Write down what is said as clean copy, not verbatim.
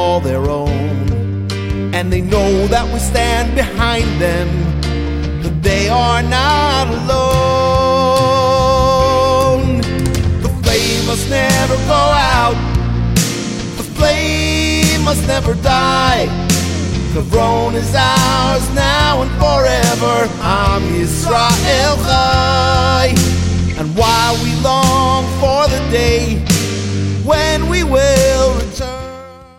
call their own, and they know that we stand behind them, that they are not alone. The flame must never go out, the flame must never die. Hebron is ours now and forever. Am Yisrael Chai. And while we long